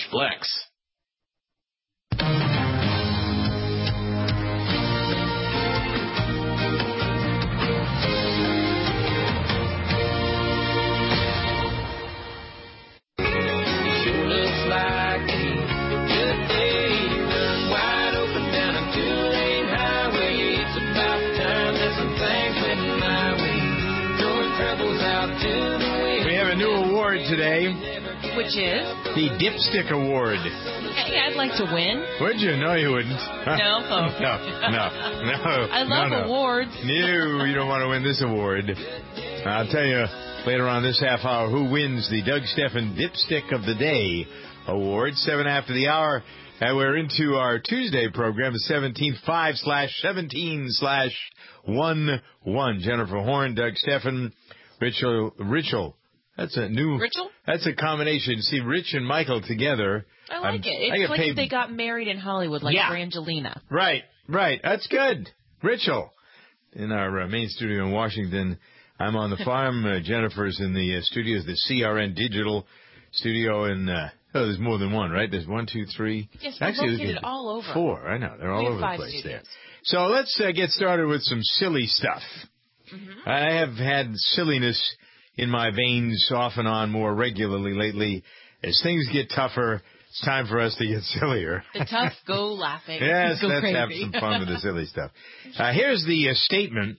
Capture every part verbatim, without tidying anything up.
Flex. Today, which is the Dipstick Award. Hey, I'd like to win. Would you? No, you wouldn't. No, oh. no, no, no. I love no, no. awards. No, you don't want to win this award. I'll tell you later on this half hour who wins the Doug Stephan Dipstick of the Day Award. Seven after the hour, and we're into our Tuesday program, the seventeenth, five slash seventeen slash one one. Jennifer Horn, Doug Stephan, Richel Richel. That's a new... Rachel? That's a combination. See, Rich and Michael together. I like um, it. It's like paid... if they got married in Hollywood, like yeah. Brangelina. Right, right. That's good. Rachel. In our uh, main studio in Washington. I'm on the farm. Uh, Jennifer's in the uh, studios, the C R N Digital studio in... Uh, oh, there's more than one, right? There's one, two, three... Yes, we're Actually, located all over. Four. I know. They're all we over five the place studios. there. So let's uh, get started with some silly stuff. Mm-hmm. I have had silliness in my veins off and on more regularly lately. As things get tougher, it's time for us to get sillier. The tough go laughing. Yes, go let's crazy. have some fun with the silly stuff. Uh, here's the uh, statement.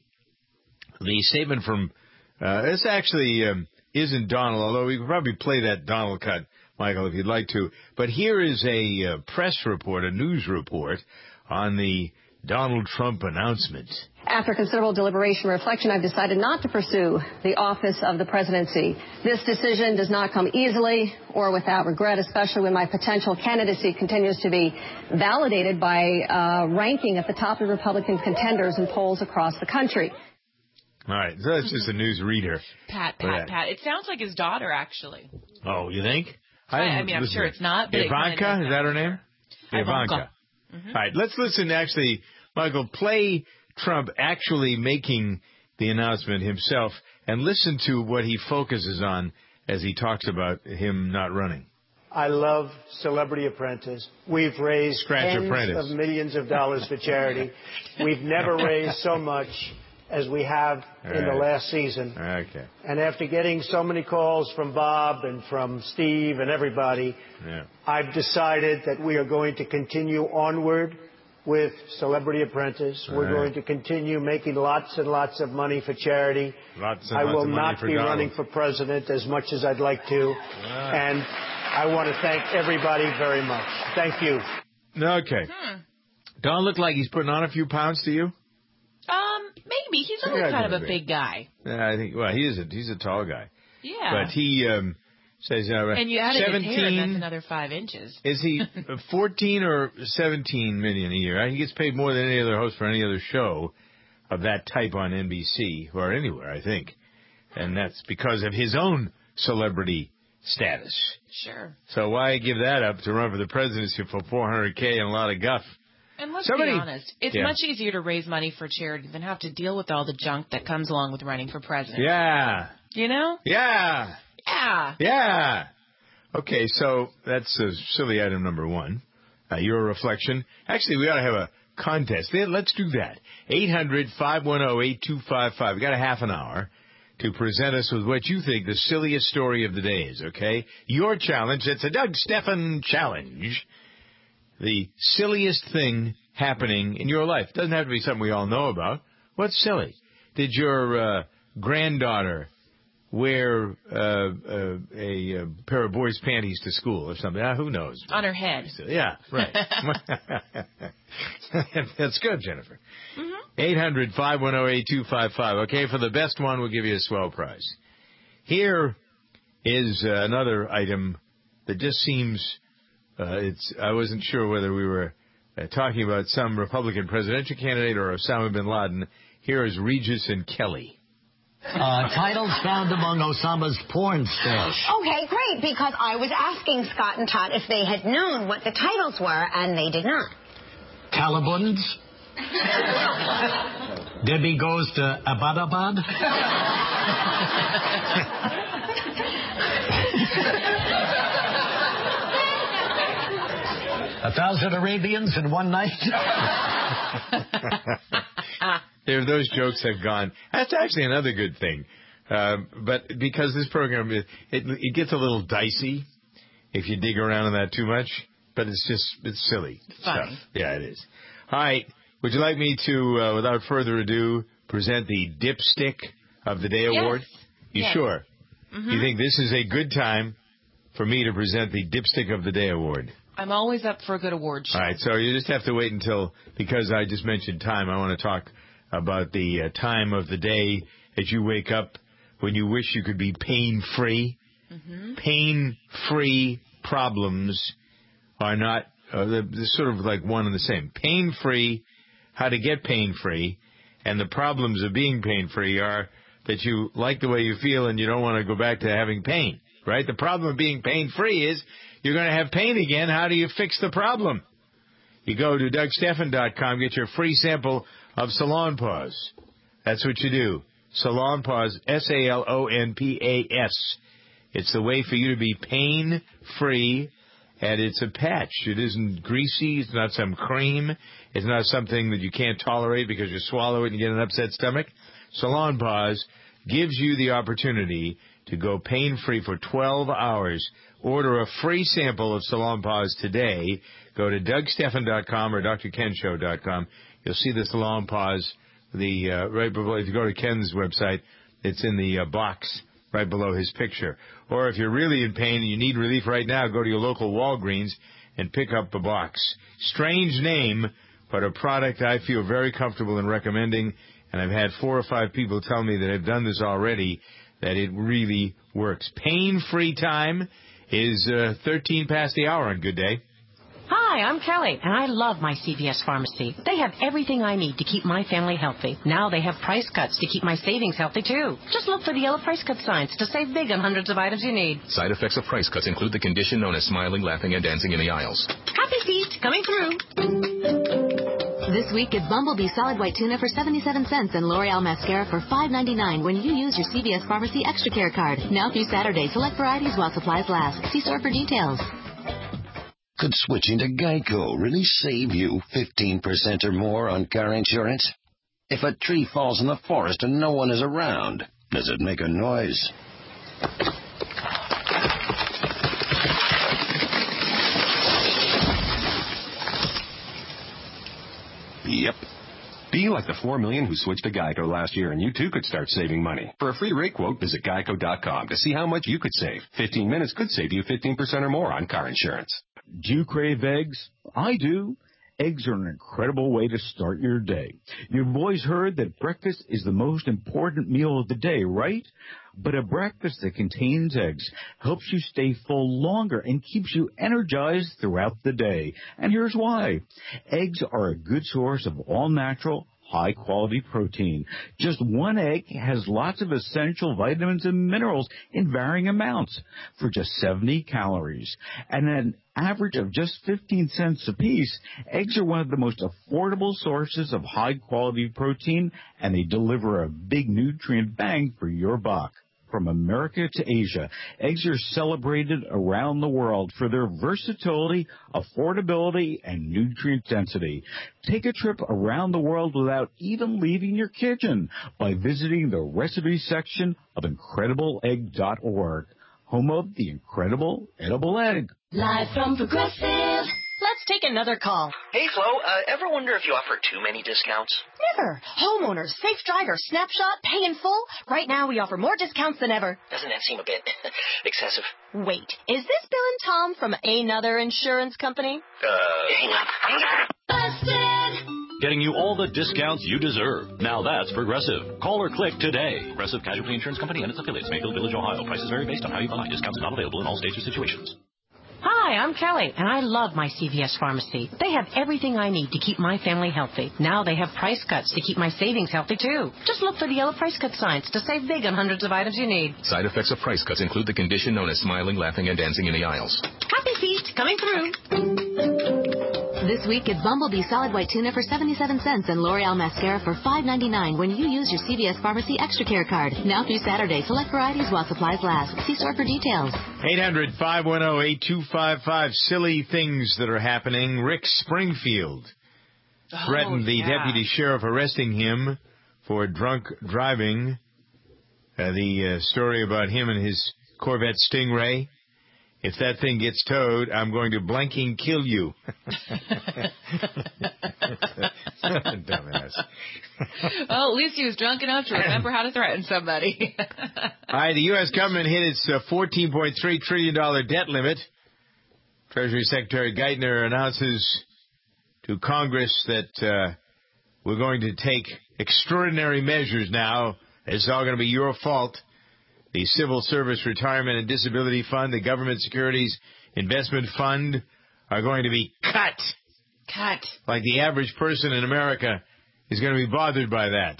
The statement from, uh, this actually um, isn't Donald, although we could probably play that Donald cut, Michael, if you'd like to. But here is a uh, press report, a news report on the Donald Trump announcement. After considerable deliberation and reflection, I've decided not to pursue the office of the presidency. This decision does not come easily or without regret, especially when my potential candidacy continues to be validated by uh, ranking at the top of Republican contenders in polls across the country. All right, so that's just a news reader. Pat, Pat, Pat. It sounds like his daughter, actually. Oh, you think? I, I mean, I'm sure it's not. But Ivanka, it is that her name? Ivanka. Ivanka. Mm-hmm. All right, let's listen, actually, Michael, play Trump actually making the announcement himself and listen to what he focuses on as he talks about him not running. I love Celebrity Apprentice. We've raised Scratch tens Apprentice. of millions of dollars for charity. We've never raised so much as we have All in right. the last season. Okay. And after getting so many calls from Bob and from Steve and everybody, yeah. I've decided that we are going to continue onward with Celebrity Apprentice. All We're right. going to continue making lots and lots of money for charity. Lots and I lots will of money not for be Donald. running for president as much as I'd like to. Wow. And I want to thank everybody very much. Thank you. Okay. Hmm. Don't look like he's putting on a few pounds to you? Um, maybe. He's always Yeah, kind of a maybe. big guy. Yeah, I think, well, he is a, he's a tall guy. Yeah. But he um, says, uh, and you added seventeen, his hair, and that's another five inches. Is he fourteen or seventeen million a year? He gets paid more than any other host for any other show of that type on N B C or anywhere, I think. And that's because of his own celebrity status. Sure. So why give that up to run for the presidency for four hundred K and a lot of guff? And let's Somebody, be honest, it's yeah. much easier to raise money for charity than have to deal with all the junk that comes along with running for president. Yeah. You know? Yeah. Yeah. Yeah. Okay, so that's uh, silly item number one. Uh, your reflection. Actually, we ought to have a contest. Let's do that. eight hundred, five one zero, eight two five five. We've got a half an hour to present us with what you think the silliest story of the day is, okay? Your challenge. It's a Doug Stephan challenge. The silliest thing happening in your life. Doesn't have to be something we all know about. What's silly? Did your uh, granddaughter wear uh, uh, a, a pair of boys' panties to school or something? Uh, who knows? On her head. Yeah, right. That's good, Jennifer. Mm-hmm. eight hundred, five one zero, eight two five five. Okay, for the best one, we'll give you a swell prize. Here is uh, another item that just seems... Uh, it's. I wasn't sure whether we were uh, talking about some Republican presidential candidate or Osama bin Laden. Here is Regis and Kelly. Uh, titles found among Osama's porn stash. Okay, great, because I was asking Scott and Todd if they had known what the titles were, and they did not. Calibuns. Debbie goes to Abbottabad. A thousand Arabians in one night. There, those jokes have gone. That's actually another good thing. Uh, but because this program, it, it, it gets a little dicey if you dig around in that too much. But it's just, it's silly Funny. stuff. Yeah, it is. All right. Would you like me to, uh, without further ado, present the Dipstick of the Day Yes. Award? You Yes. sure? Mm-hmm. You think this is a good time for me to present the Dipstick of the Day Award? I'm always up for a good award show. All right, so you just have to wait until, because I just mentioned time, I want to talk about the uh, time of the day that you wake up when you wish you could be pain-free. Mm-hmm. Pain-free problems are not, uh, they're, they're sort of like one and the same. Pain-free, how to get pain-free, and the problems of being pain-free are that you like the way you feel and you don't want to go back to having pain, right? The problem of being pain-free is you're going to have pain again. How do you fix the problem? You go to Doug Stephan dot com, get your free sample of Salon Pause. That's what you do. Salon Pause, S A L O N P A S. It's the way for you to be pain-free, and it's a patch. It isn't greasy. It's not some cream. It's not something that you can't tolerate because you swallow it and you get an upset stomach. Salon Pause gives you the opportunity to go pain-free for twelve hours. Order a free sample of Salon Pause today. Go to Doug Stephan dot com or D R Ken Show dot com. You'll see the Salon Pause. The uh, right below. If you go to Ken's website, it's in the uh, box right below his picture. Or if you're really in pain and you need relief right now, go to your local Walgreens and pick up the box. Strange name, but a product I feel very comfortable in recommending. And I've had four or five people tell me that have done this already, that it really works. Pain-free time is uh, thirteen past the hour on Good Day. Hi, I'm Kelly, and I love my C V S Pharmacy. They have everything I need to keep my family healthy. Now they have price cuts to keep my savings healthy, too. Just look for the yellow price cut signs to save big on hundreds of items you need. Side effects of price cuts include the condition known as smiling, laughing, and dancing in the aisles. Happy feet coming through. This week, get Bumblebee Solid White Tuna for seventy-seven cents and L'Oreal Mascara for five ninety-nine when you use your C V S Pharmacy Extra Care card. Now through Saturday, select varieties while supplies last. See store for details. Could switching to Geico really save you fifteen percent or more on car insurance? If a tree falls in the forest and no one is around, does it make a noise? Yep. Be like the four million who switched to Geico last year, and you too could start saving money. For a free rate quote, visit Geico dot com to see how much you could save. fifteen minutes could save you fifteen percent or more on car insurance. Do you crave eggs? I do. Eggs are an incredible way to start your day. You've always heard that breakfast is the most important meal of the day, right? But a breakfast that contains eggs helps you stay full longer and keeps you energized throughout the day. And here's why. Eggs are a good source of all-natural, high-quality protein. Just one egg has lots of essential vitamins and minerals in varying amounts for just seventy calories. And an average of just fifteen cents apiece, eggs are one of the most affordable sources of high-quality protein, and they deliver a big nutrient bang for your buck. From America to Asia, eggs are celebrated around the world for their versatility, affordability, and nutrient density. Take a trip around the world without even leaving your kitchen by visiting the recipe section of incredible egg dot org, home of the incredible edible egg. Live from Progressive. Let's take another call. Hey, Flo, uh, ever wonder if you offer too many discounts? Never. Homeowners, Safe Driver, Snapshot, Pay in Full. Right now, we offer more discounts than ever. Doesn't that seem a bit excessive? Wait, is this Bill and Tom from another insurance company? Uh, hang on. Hang on. Busted! Getting you all the discounts you deserve. Now that's Progressive. Call or click today. Progressive Casualty Insurance Company and its affiliates, Mayfield Village, Ohio. Prices vary based on how you buy. Discounts not available in all states or situations. Hi, I'm Kelly, and I love my C V S Pharmacy. They have everything I need to keep my family healthy. Now they have price cuts to keep my savings healthy, too. Just look for the yellow price cut signs to save big on hundreds of items you need. Side effects of price cuts include the condition known as smiling, laughing, and dancing in the aisles. Happy feet coming through. This week, get Bumblebee Solid White Tuna for seventy-seven cents and L'Oreal Mascara for five ninety-nine when you use your C V S Pharmacy Extra Care card. Now through Saturday, select varieties while supplies last. See store for details. eight hundred, five one zero, eight two five five. Silly things that are happening. Rick Springfield threatened oh, the yeah. deputy sheriff arresting him for drunk driving. Uh, the uh, story about him and his Corvette Stingray. If that thing gets towed, I'm going to blanking kill you. Dumbass. Well, at least he was drunk enough to remember how to threaten somebody. All right, the U S government hit its uh, fourteen point three trillion dollars debt limit. Treasury Secretary Geithner announces to Congress that uh, we're going to take extraordinary measures now. It's all going to be your fault. The Civil Service Retirement and Disability Fund, the Government Securities Investment Fund are going to be cut. Cut. Like the average person in America is going to be bothered by that.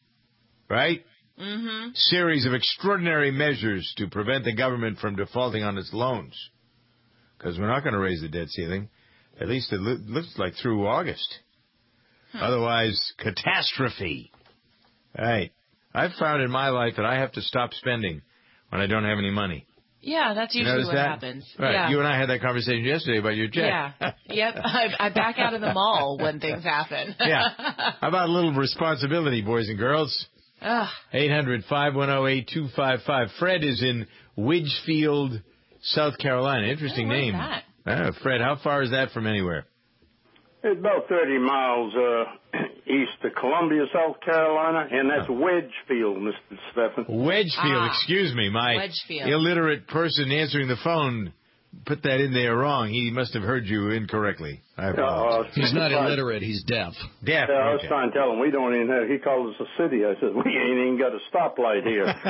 Right? Mm-hmm. Series of extraordinary measures to prevent the government from defaulting on its loans. Because we're not going to raise the debt ceiling. At least it lo- looks like through August. Hmm. Otherwise, catastrophe. All right. I've found in my life that I have to stop spending when I don't have any money. Yeah, that's usually what that? happens. Right. Yeah. You and I had that conversation yesterday about your check. Yeah. Yep. I, I back out of the mall when things happen. Yeah. How about a little responsibility, boys and girls? Ugh. eight hundred, five one zero, eight two five five. Fred is in Widgefield, South Carolina. Interesting oh, name. That? Uh, Fred, how far is that from anywhere? It's about thirty miles uh, east of Columbia, South Carolina, and that's oh. Wedgefield, Mister Stephan. Wedgefield, ah, excuse me. My Wedgefield. illiterate person answering the phone put that in there wrong. He must have heard you incorrectly. I apologize. Uh, he's not illiterate. He's deaf. Deaf, Yeah, I was okay. trying to tell him we don't even have, he called us a city. I said, we ain't even got a stoplight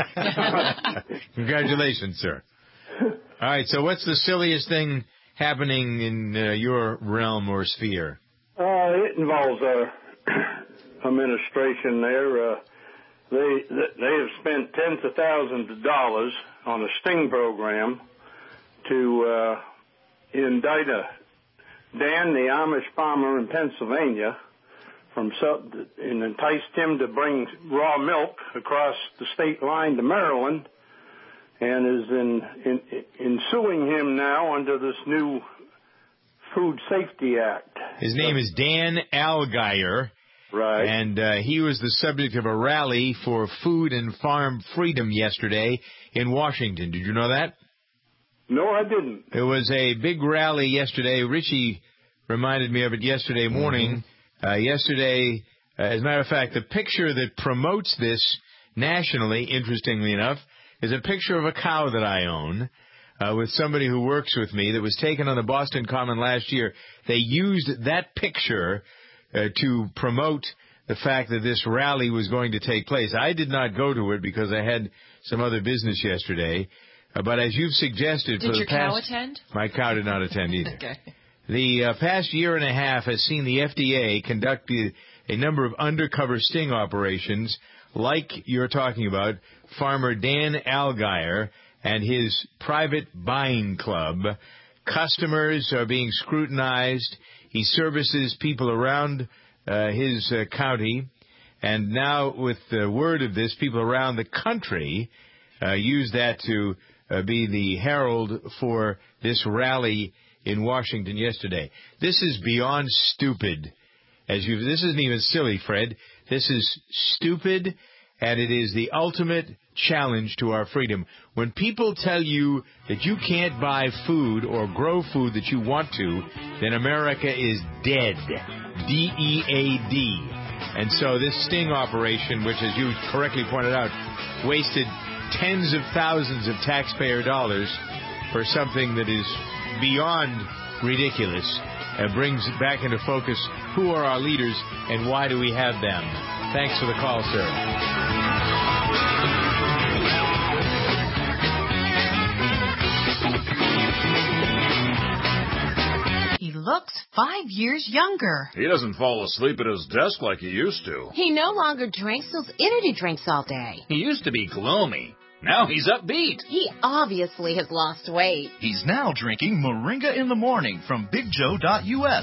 here. Congratulations, sir. All right, so what's the silliest thing happening in uh, your realm or sphere? Uh, it involves our administration there. Uh, they they have spent tens of thousands of dollars on a sting program to uh, indict a Dan, the Amish farmer in Pennsylvania, from and enticed him to bring raw milk across the state line to Maryland, and is in, in, in suing him now under this new Food Safety Act. His name is Dan Allgaier. Right. And uh, he was the subject of a rally for food and farm freedom yesterday in Washington. Did you know that? No, I didn't. It was a big rally yesterday. Richie reminded me of it yesterday morning. Mm-hmm. Uh, yesterday, uh, as a matter of fact, the picture that promotes this nationally, interestingly enough, is a picture of a cow that I own. Uh, with somebody who works with me that was taken on the Boston Common last year. They used that picture uh, to promote the fact that this rally was going to take place. I did not go to it because I had some other business yesterday. Uh, but as you've suggested, did for the your past, cow attend? My cow did not attend either. Okay. The uh, past year and a half has seen the F D A conduct a number of undercover sting operations, like you're talking about, Farmer Dan Allgaier and his private buying club. Customers are being scrutinized. He services people around uh, his uh, county. And now with the word of this, people around the country uh, use that to uh, be the herald for this rally in Washington yesterday. This is beyond stupid. As you, this isn't even silly, Fred. This is stupid, and it is the ultimate challenge to our freedom. When people tell you that you can't buy food or grow food that you want to, then America is dead. D E A D. And so this sting operation, which, as you correctly pointed out, wasted tens of thousands of taxpayer dollars for something that is beyond ridiculous, uh, brings back into focus who are our leaders and why do we have them. Thanks for the call, sir. He looks five years younger. He doesn't fall asleep at his desk like he used to. He no longer drinks those energy drinks all day. He used to be gloomy. Now he's upbeat. He obviously has lost weight. He's now drinking Moringa in the Morning from Big Joe dot U S.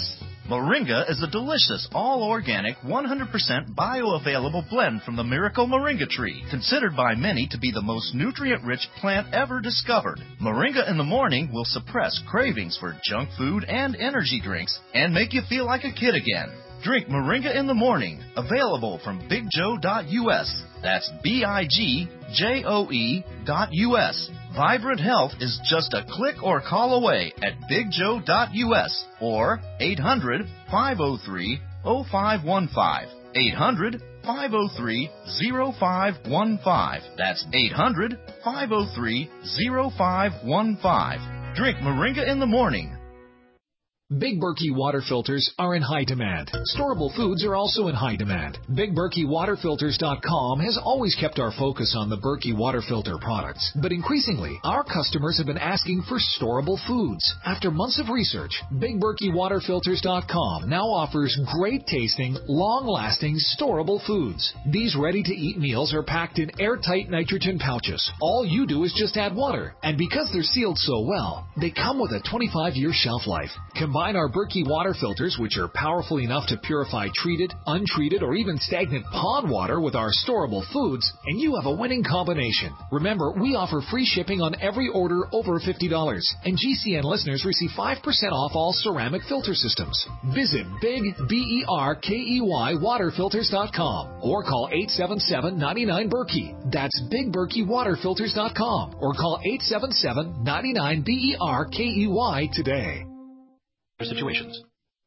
Moringa is a delicious, all-organic, one hundred percent bioavailable blend from the miracle moringa tree, considered by many to be the most nutrient-rich plant ever discovered. Moringa in the morning will suppress cravings for junk food and energy drinks and make you feel like a kid again. Drink Moringa in the morning, available from big joe dot U S. That's B I G J O E dot U S. Vibrant Health is just a click or call away at big joe dot U S or eight hundred, five oh three, oh five one five. eight hundred, five oh three, oh five one five. That's eight hundred, five oh three, oh five one five. Drink Moringa in the morning. Big Berkey water filters are in high demand. Storable foods are also in high demand. Big Berkey Water Filters dot com has always kept our focus on the Berkey water filter products. But increasingly, our customers have been asking for storable foods. After months of research, Big Berkey Water Filters dot com now offers great tasting, long-lasting, storable foods. These ready-to-eat meals are packed in airtight nitrogen pouches. All you do is just add water. And because they're sealed so well, they come with a twenty-five year shelf life. Combine our Berkey water filters, which are powerful enough to purify treated, untreated, or even stagnant pond water with our storable foods, and you have a winning combination. Remember, we offer free shipping on every order over fifty dollars, and G C N listeners receive five percent off all ceramic filter systems. Visit Big B E R K E Y Water Filters dot com or call eight seven seven, nine nine, Berkey. That's Big Berkey Water Filters dot com or call eight seven seven, nine nine, B E R K E Y today. Situations.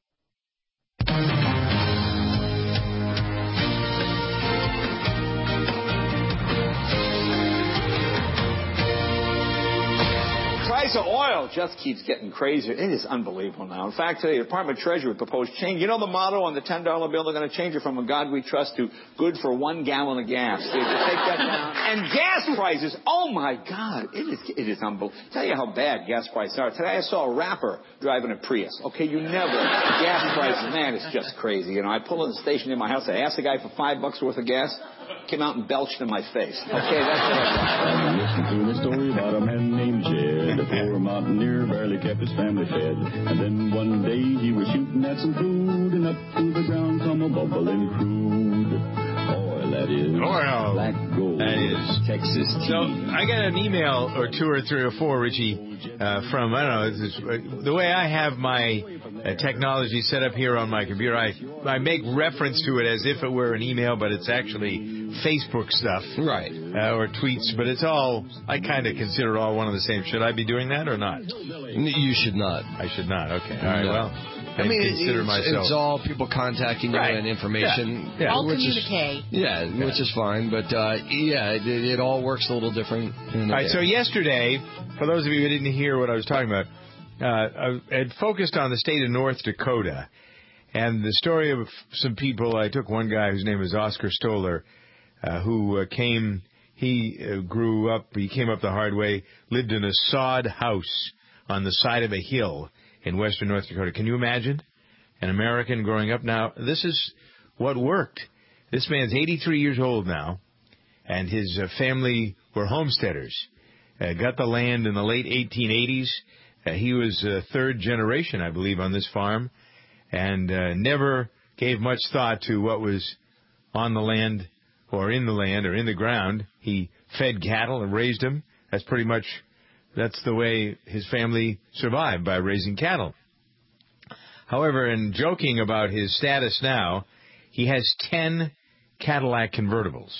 Price of oil just keeps getting crazier. It is unbelievable now. In fact, today, the Department of Treasury proposed change. You know the motto on the ten dollar bill? They're going to change it from "A God We Trust" to "Good for one gallon of gas." So you can take that down. And gas prices, oh my God, it is it is unbelievable. Tell you how bad gas prices are. Today I saw a rapper driving a Prius. Okay, you never. Gas prices, man, it's just crazy. You know, I pull in the station near my house. I asked the guy for five bucks worth of gas. Came out and belched in my face. Okay, that's what I listen to the story about a man named Jed. A poor mountaineer barely kept his family fed. And then one day he was shooting at some food, and up through the ground come a bubbling crude oil. That is oil. Black gold. That is Texas tea. So I got an email or two or three or four, Richie, uh, from I don't know. This is, uh, the way I have my uh, technology set up here on my computer, I I make reference to it as if it were an email, but it's actually Facebook stuff, right, uh, or tweets, but it's all, I kind of consider it all one and the same. Should I be doing that or not? You should not. I should not. Okay. All right. No. Well, I, I mean, consider it's, myself. it's all people contacting you right. and information. Yeah. Yeah. All which communicate. Is, yeah, yeah, which is fine. But, uh, yeah, it, it all works a little different. In all right. day. So yesterday, for those of you who didn't hear what I was talking about, uh, I had focused on the state of North Dakota and the story of some people. I took one guy whose name is Oscar Stoller, Uh, who uh, came, he uh, grew up, he came up the hard way, lived in a sod house on the side of a hill in western North Dakota. Can you imagine? An American growing up now. This is what worked. This man's eighty-three years old now, and his uh, family were homesteaders. Uh, got the land in the late eighteen eighties. Uh, he was uh, third generation, I believe, on this farm, and uh, never gave much thought to what was on the land or in the land or in the ground. He fed cattle and raised them. That's pretty much, that's the way his family survived, by raising cattle. However, in joking about his status now, he has ten Cadillac convertibles.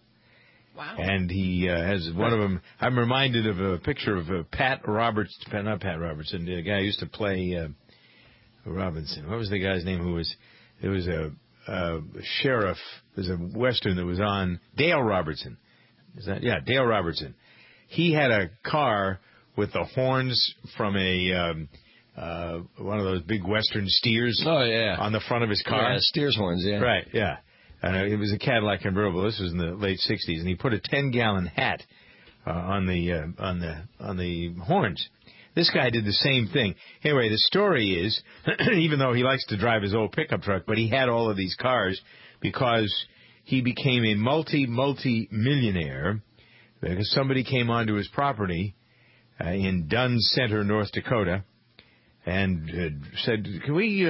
Wow. And he uh, has one of them. I'm reminded of a picture of uh, Pat Roberts, not Pat Robertson, the guy who used to play uh, Robinson. What was the guy's name who was, it was a, Uh, sheriff. There's a Western that was on. Dale Robertson. Is that? Yeah, Dale Robertson. He had a car with the horns from a um, uh, one of those big Western steers. Oh yeah. On the front of his car. Yeah, steers horns. Yeah. Right. Yeah. And uh, it was a Cadillac convertible. This was in the late sixties, and he put a ten gallon hat uh, on the uh, on the on the horns. This guy did the same thing. Anyway, the story is, even though he likes to drive his old pickup truck, but he had all of these cars because he became a multi, multi-millionaire because somebody came onto his property uh, in Dunn Center, North Dakota, and uh, said, can we uh,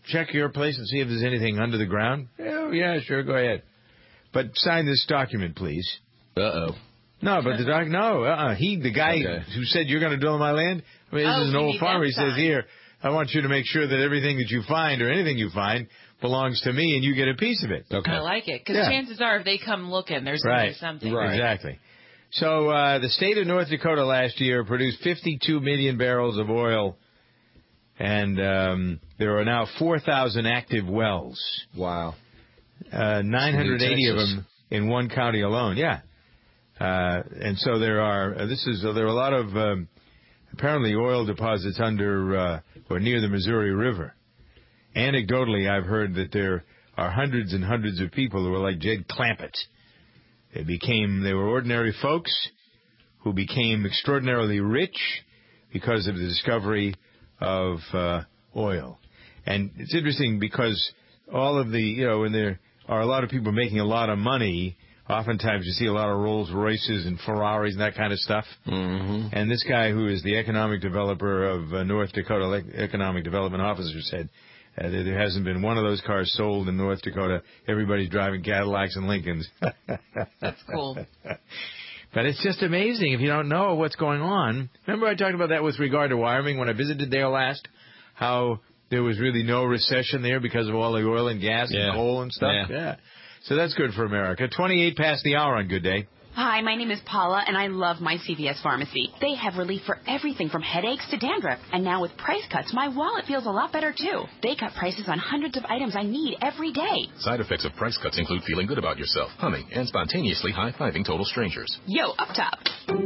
check your place and see if there's anything under the ground? Oh, yeah, sure, go ahead. But sign this document, please. Uh-oh. No, but the doc, no, uh-uh. He, the guy okay. who said you're going to drill on my land, I mean, this oh, is an old farmer. He says, here, I want you to make sure that everything that you find or anything you find belongs to me and you get a piece of it. Okay. I like it. Because yeah. chances are if they come looking, there's going right. to be something. Right. Exactly. So uh, the state of North Dakota last year produced fifty-two million barrels of oil, and um, there are now four thousand active wells. Wow. Uh, nine hundred eighty of them in one county alone. Yeah. Uh, and so there are, uh, this is, uh, there are a lot of, um, apparently oil deposits under, uh, or near the Missouri River. Anecdotally, I've heard that there are hundreds and hundreds of people who are like Jed Clampett. They became, they were ordinary folks who became extraordinarily rich because of the discovery of, uh, oil. And it's interesting because all of the, you know, when there are a lot of people making a lot of money, oftentimes you see a lot of Rolls Royces and Ferraris and that kind of stuff. Mm-hmm. And this guy who is the economic developer of uh, North Dakota, economic development officer, said uh, that there hasn't been one of those cars sold in North Dakota. Everybody's driving Cadillacs and Lincolns. That's cool. But it's just amazing if you don't know what's going on. Remember I talked about that with regard to Wyoming when I visited there last, how there was really no recession there because of all the oil and gas yeah. and coal and stuff? Yeah. yeah. So that's good for America. twenty-eight past the hour on Good Day. Hi, my name is Paula, and I love my C V S Pharmacy. They have relief for everything from headaches to dandruff. And now with price cuts, my wallet feels a lot better, too. They cut prices on hundreds of items I need every day. Side effects of price cuts include feeling good about yourself, humming, and spontaneously high-fiving total strangers. Yo, up top.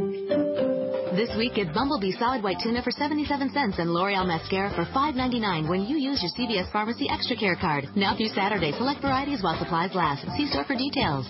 This week, get Bumblebee Solid White Tuna for seventy-seven cents and L'Oreal Mascara for five ninety-nine when you use your C V S Pharmacy Extra Care card. Now through Saturday, select varieties while supplies last. See store for details.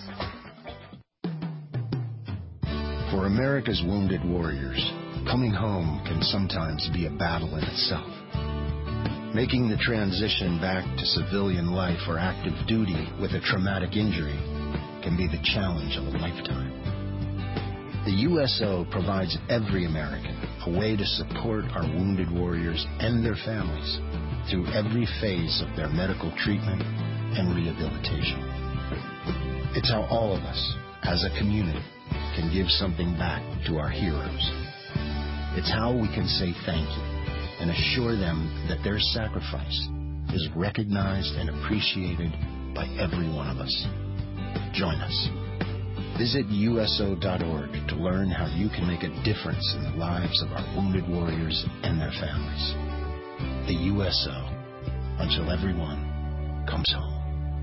For America's wounded warriors, coming home can sometimes be a battle in itself. Making the transition back to civilian life or active duty with a traumatic injury can be the challenge of a lifetime. The U S O provides every American a way to support our wounded warriors and their families through every phase of their medical treatment and rehabilitation. It's how all of us, as a community, can give something back to our heroes. It's how we can say thank you and assure them that their sacrifice is recognized and appreciated by every one of us. Join us. Visit U S O dot org to learn how you can make a difference in the lives of our wounded warriors and their families. The U S O, until everyone comes home.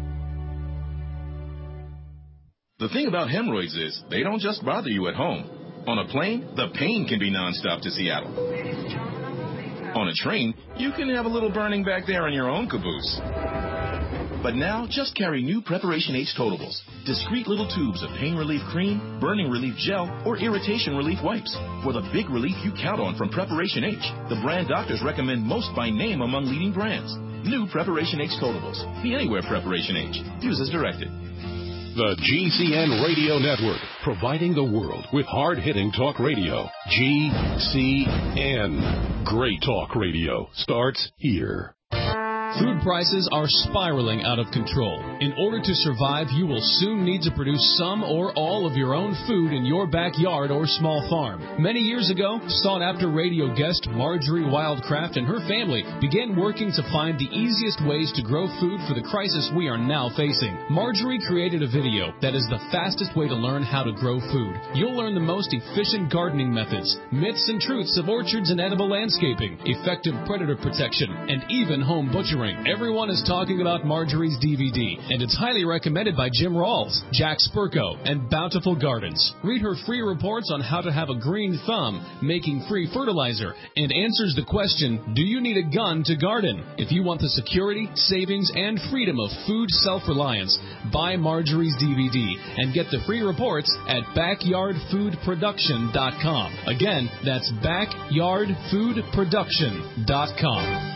The thing about hemorrhoids is they don't just bother you at home. On a plane, the pain can be nonstop to Seattle. On a train, you can have a little burning back there in your own caboose. But now, just carry new Preparation H Totables. Discreet little tubes of pain relief cream, burning relief gel, or irritation relief wipes. For the big relief you count on from Preparation H, the brand doctors recommend most by name among leading brands. New Preparation H Totables. The Anywhere Preparation H. Use as directed. The G C N Radio Network, providing the world with hard-hitting talk radio. G C N. Great talk radio starts here. Food prices are spiraling out of control. In order to survive, you will soon need to produce some or all of your own food in your backyard or small farm. Many years ago, sought-after radio guest Marjorie Wildcraft and her family began working to find the easiest ways to grow food for the crisis we are now facing. Marjorie created a video that is the fastest way to learn how to grow food. You'll learn the most efficient gardening methods, myths and truths of orchards and edible landscaping, effective predator protection, and even home butchering. Everyone is talking about Marjorie's D V D, and it's highly recommended by Jim Rawls, Jack Spurko, and Bountiful Gardens. Read her free reports on how to have a green thumb, making free fertilizer, and answers the question, do you need a gun to garden? If you want the security, savings, and freedom of food self-reliance, buy Marjorie's D V D and get the free reports at backyard food production dot com. Again, that's backyard food production dot com.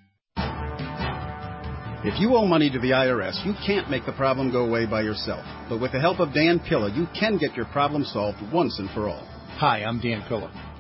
If you owe money to the I R S, you can't make the problem go away by yourself. But with the help of Dan Pilla, you can get your problem solved once and for all. Hi, I'm Dan Pilla.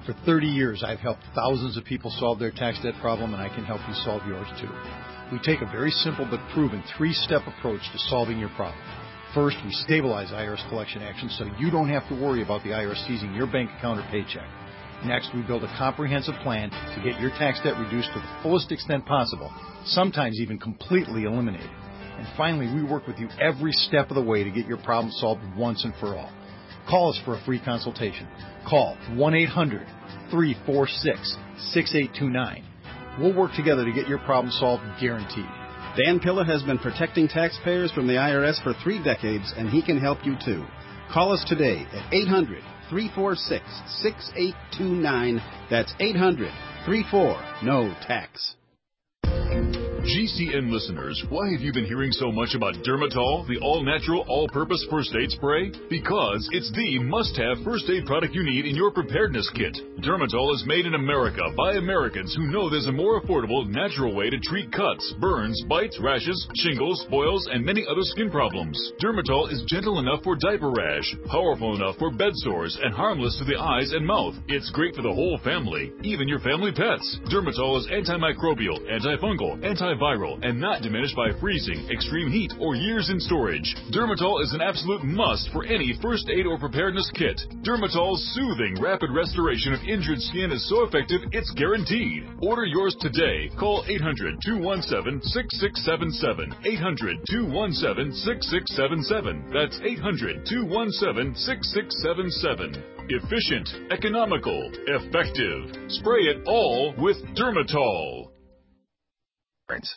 For thirty years, I've helped thousands of people solve their tax debt problem, and I can help you solve yours too. We take a very simple but proven three-step approach to solving your problem. First, we stabilize I R S collection actions so you don't have to worry about the I R S seizing your bank account or paycheck. Next, we build a comprehensive plan to get your tax debt reduced to the fullest extent possible, sometimes even completely eliminated. And finally, we work with you every step of the way to get your problem solved once and for all. Call us for a free consultation. Call one eight hundred, three four six, six eight two nine. We'll work together to get your problem solved, guaranteed. Dan Pilla has been protecting taxpayers from the I R S for three decades, and he can help you too. Call us today at eight hundred, three four six, six eight two nine. That's eight hundred, three four, N O tax. G C N listeners, why have you been hearing so much about Dermatol, the all-natural, all-purpose first aid spray? Because it's the must-have first aid product you need in your preparedness kit. Dermatol is made in America by Americans who know there's a more affordable, natural way to treat cuts, burns, bites, rashes, shingles, boils, and many other skin problems. Dermatol is gentle enough for diaper rash, powerful enough for bed sores, and harmless to the eyes and mouth. It's great for the whole family, even your family pets. Dermatol is antimicrobial, antifungal, anti viral and not diminished by freezing, extreme heat, or years in storage. Dermatol is an absolute must for any first aid or preparedness kit. Dermatol's soothing, rapid restoration of injured skin is so effective, it's guaranteed. Order yours today. Call eight hundred, two one seven, six six seven seven. eight hundred, two one seven, six six seven seven. That's eight hundred, two one seven, six six seven seven. Efficient, economical, effective. Spray it all with Dermatol. Prince.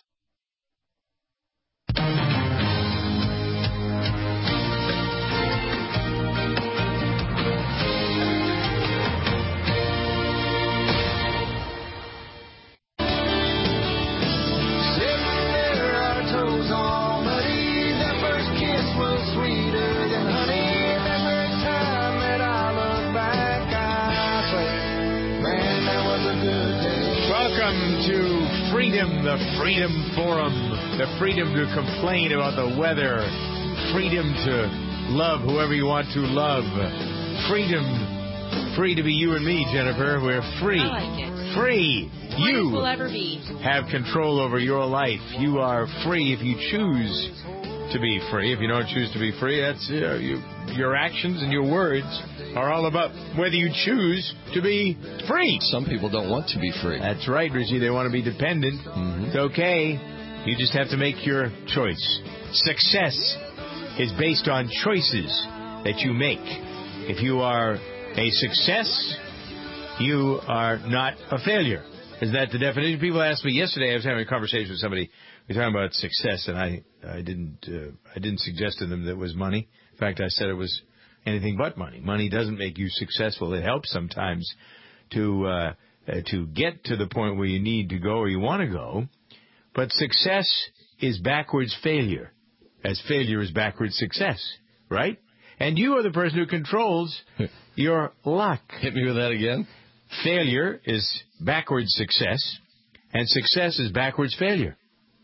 Welcome to Freedom, the Freedom Forum, the freedom to complain about the weather, freedom to love whoever you want to love, freedom, free to be you and me, Jennifer. We're free. I like it. Free. You will ever be. have control over your life. You are free if you choose to be free. If you don't choose to be free, that's uh, you, your actions and your words are all about whether you choose to be free. Some people don't want to be free. That's right, Richie. They want to be dependent. Mm-hmm. It's okay. You just have to make your choice. Success is based on choices that you make. If you are a success, you are not a failure. Is that the definition? People asked me yesterday. I was having a conversation with somebody. We were talking about success, and I, I didn't, uh, I didn't suggest to them that it was money. In fact, I said it was anything but money. Money doesn't make you successful. It helps sometimes to, uh, uh, to get to the point where you need to go or you want to go. But success is backwards failure, as failure is backwards success, right? And you are the person who controls your luck. Hit me with that again. Failure is backwards success, and success is backwards failure.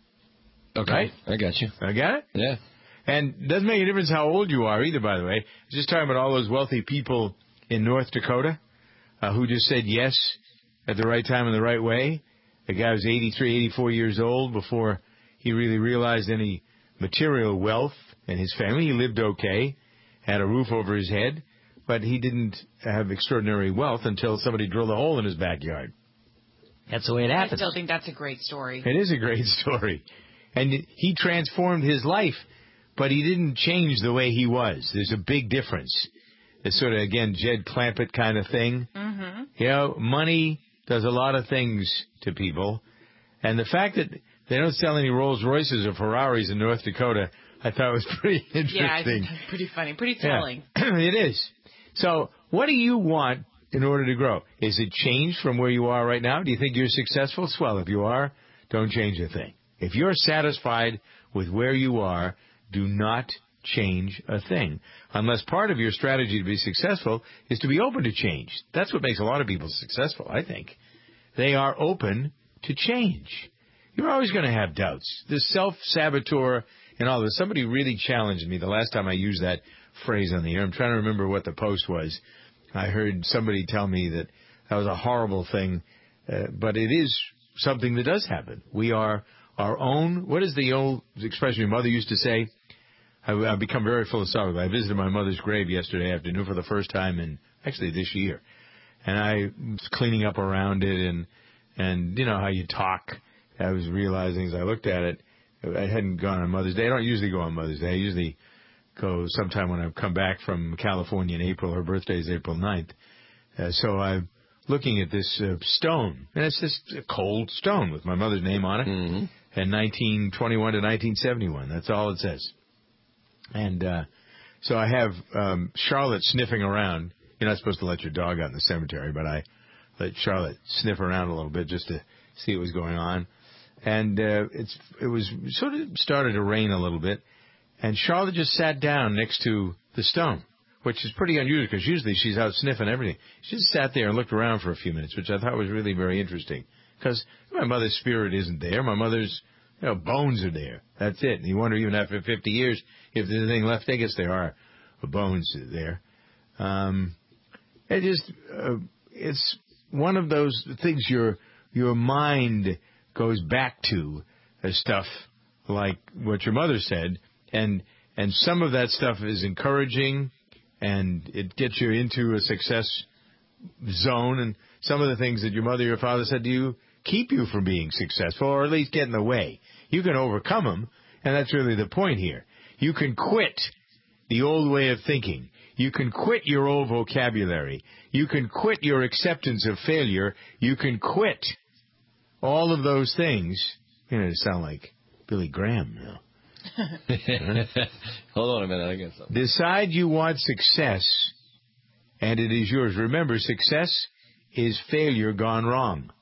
Okay, right? I got you. I got it? Yeah. And it doesn't make a difference how old you are either, by the way. I was just talking about all those wealthy people in North Dakota uh, who just said yes at the right time in the right way. The guy was eighty-three, eighty-four years old before he really realized any material wealth in his family. He lived okay, had a roof over his head, but he didn't have extraordinary wealth until somebody drilled a hole in his backyard. That's the way it happens. I still think that's a great story. It is a great story. And he transformed his life, but he didn't change the way he was. There's a big difference. It's sort of, again, Jed Clampett kind of thing. Mm-hmm. You know, money does a lot of things to people. And the fact that they don't sell any Rolls Royces or Ferraris in North Dakota, I thought was pretty interesting. Yeah, I think that's pretty funny, pretty telling. Yeah. It is. So what do you want in order to grow? Is it change from where you are right now? Do you think you're successful? Well, if you are, don't change a thing. If you're satisfied with where you are, do not change a thing. Unless part of your strategy to be successful is to be open to change. That's what makes a lot of people successful, I think. They are open to change. You're always going to have doubts. This self-saboteur and all this. Somebody really challenged me the last time I used that phrase on the air. I'm trying to remember what the post was. I heard somebody tell me that That was a horrible thing. Uh, but it is something that does happen. We are our own, what is the old expression your mother used to say? I, I've become very philosophical. I visited my mother's grave yesterday afternoon for the first time in, actually this year. And I was cleaning up around it and, and you know how you talk. I was realizing as I looked at it, I hadn't gone on Mother's Day. I don't usually go on Mother's Day. I usually go sometime when I come back from California in April. Her birthday is April ninth. Uh, so I'm looking at this uh, stone. And it's just a cold stone with my mother's name on it. Mm-hmm. And nineteen twenty-one to nineteen seventy-one. That's all it says. And uh, so I have um, Charlotte sniffing around. You're not supposed to let your dog out in the cemetery, but I let Charlotte sniff around a little bit just to see what was going on. And uh, it's it was sort of started to rain a little bit. And Charlotte just sat down next to the stone, which is pretty unusual because usually she's out sniffing everything. She just sat there and looked around for a few minutes, which I thought was really very interesting. Because my mother's spirit isn't there. My mother's, you know, bones are there. That's it. And you wonder even after fifty years if there's anything left. I guess there are bones there. Um, it just, uh, it's one of those things your your mind goes back to, uh, stuff like what your mother said. And and some of that stuff is encouraging, and it gets you into a success zone. And some of the things that your mother or your father said to you keep you from being successful, or at least get in the way. You can overcome them, and that's really the point here. You can quit the old way of thinking. You can quit your old vocabulary. You can quit your acceptance of failure. You can quit all of those things. You know, to sound like Billy Graham now. Hold on a minute, I guess so. Decide you want success, and it is yours. Remember, success is failure gone wrong.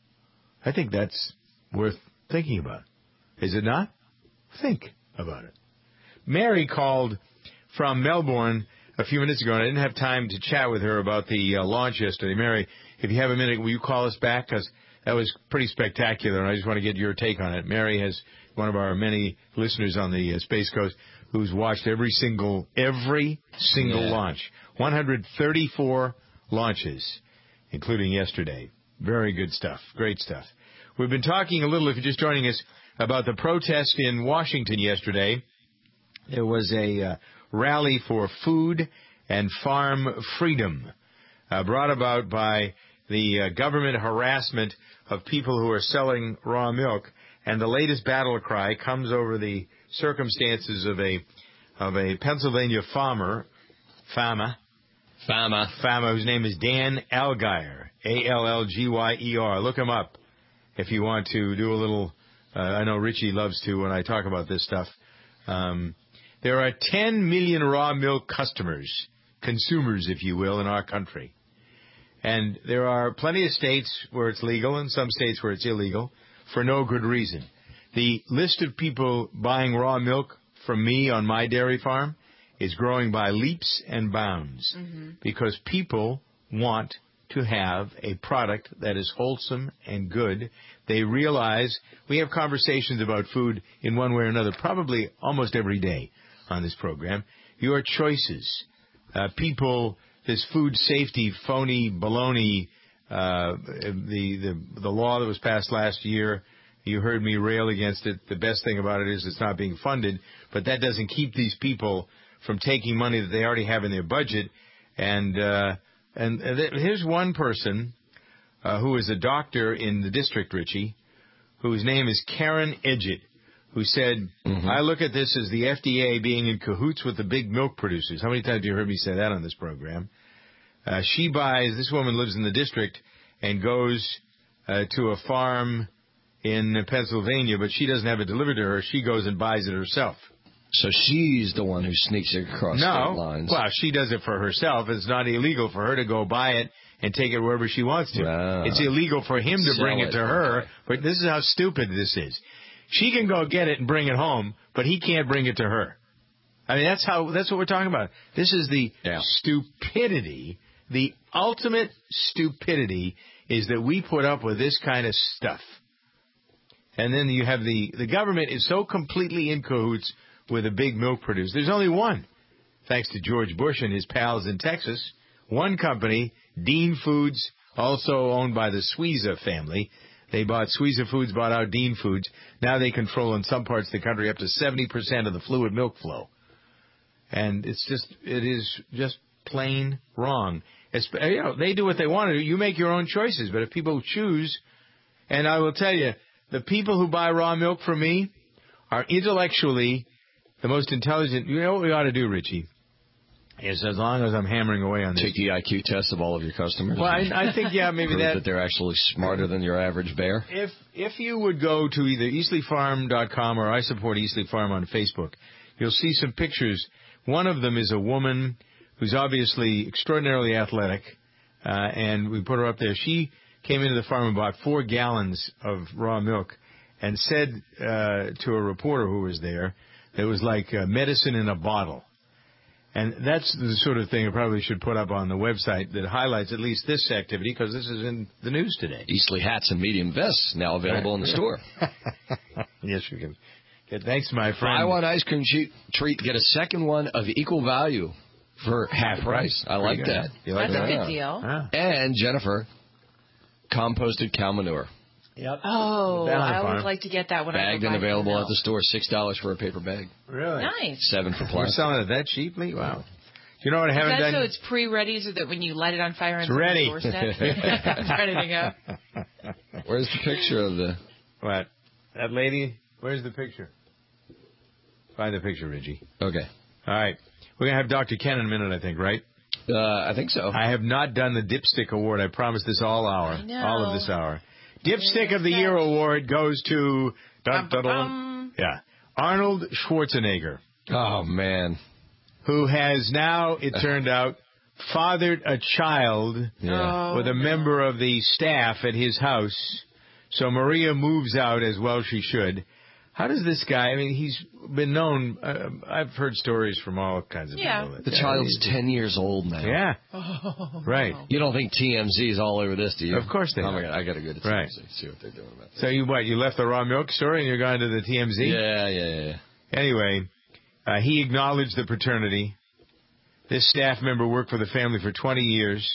I think that's worth thinking about. Is it not? Think about it. Mary called from Melbourne a few minutes ago, and I didn't have time to chat with her about the uh, launch yesterday. Mary, if you have a minute, will you call us back? Because that was pretty spectacular, and I just want to get your take on it. Mary has one of our many listeners on the uh, Space Coast who's watched every single, every single yeah. launch. one hundred thirty-four launches, including yesterday. Very good stuff. Great stuff. We've been talking a little, if you're just joining us, about the protest in Washington yesterday. There was a uh, rally for food and farm freedom uh, brought about by the uh, government harassment of people who are selling raw milk. And the latest battle cry comes over the circumstances of a of a Pennsylvania farmer, farmer, farmer, farmer whose name is Dan Allgaier, A L L G Y E R. Look him up if you want to do a little. Uh, I know Richie loves to when I talk about this stuff. Um, there are ten million raw milk customers, consumers, if you will, in our country. And there are plenty of states where it's legal and some states where it's illegal for no good reason. The list of people buying raw milk from me on my dairy farm is growing by leaps and bounds mm-hmm. because people want to have a product that is wholesome and good. They realize we have conversations about food in one way or another, probably almost every day on this program. Your choices. Uh, people, this food safety, phony baloney, uh, the, the, the law that was passed last year, you heard me rail against it. The best thing about it is it's not being funded, but that doesn't keep these people from taking money that they already have in their budget. And, uh, and, and th- here's one person, uh, who is a doctor in the district, Richie, whose name is Karen Edgett, who said, mm-hmm. I look at this as the F D A being in cahoots with the big milk producers. How many times have you heard me say that on this program? Uh, she buys, this woman lives in the district and goes uh, to a farm in Pennsylvania, but she doesn't have it delivered to her. She goes and buys it herself. So she's the one who sneaks it across no. state lines. Well, she does it for herself. It's not illegal for her to go buy it and take it wherever she wants to. Ah. It's illegal for him to Sell bring it, it to her. Okay. But this is how stupid this is. She can go get it and bring it home, but he can't bring it to her. I mean, that's how. That's what we're talking about. This is the yeah. stupidity. The ultimate stupidity is that we put up with this kind of stuff. And then you have the, the government is so completely in cahoots with a big milk producer. There's only one, thanks to George Bush and his pals in Texas. One company, Dean Foods, also owned by the Suiza family. They bought Suiza Foods, bought out Dean Foods. Now they control in some parts of the country up to seventy percent of the fluid milk flow. And it's just, it is just plain wrong. It's, you know, they do what they want to do. You make your own choices. But if people choose, and I will tell you, the people who buy raw milk from me are intellectually the most intelligent. You know what we ought to do, Richie? Is as long as I'm hammering away on this. Take the I Q test of all of your customers. Well, I, I think, yeah, maybe prove that. that they're actually smarter than your average bear. If if you would go to either Eastleigh Farm dot com or I Support Eastleigh Farm on Facebook, you'll see some pictures. One of them is a woman who's obviously extraordinarily athletic, uh, and we put her up there. She came into the farm and bought four gallons of raw milk and said uh, to a reporter who was there that it was like uh, medicine in a bottle. And that's the sort of thing I probably should put up on the website that highlights at least this activity, because this is in the news today. Eastleigh hats and medium vests now available in the store. Yes, you can. Okay, thanks, my friend. Buy one ice cream treat, get a second one of equal value for half price. I like that. You like That's that? a good deal. Ah. And, Jennifer, composted cow manure. Yep. Oh, I always like to get that when I Bagged and available at the store, six dollars for a paper bag. Really? Nice. Seven for plastic. You're selling it that cheaply? Wow. You know what I haven't Is that done? so it's pre-ready so that when you light it on fire and it's ready. doorstep, it's ready to go. Where's the picture of the... What? That lady? Where's the picture? Find the picture, Reggie. Okay. All right. We're going to have Doctor Ken in a minute, I think, right? Uh, I think so. I have not done the Dipstick Award. I promised this all hour. I know. All of this hour. Dipstick of the Year award goes to dun, dun, dun, yeah Arnold Schwarzenegger. Oh, man. Who has now, it turned out, fathered a child yeah. with a member of the staff at his house. So Maria moves out, as well she should. How does this guy, I mean, he's been known, uh, I've heard stories from all kinds of yeah. people. That the child's ten years old now. Yeah. Oh, right. No. You don't think T M Z is all over this, do you? Of course they oh are. my God, I got to go to T M Z, right. see what they're doing about this. So you what, you left the raw milk store and you're going to the T M Z? Yeah, yeah, yeah. Anyway, uh, he acknowledged the paternity. This staff member worked for the family for twenty years.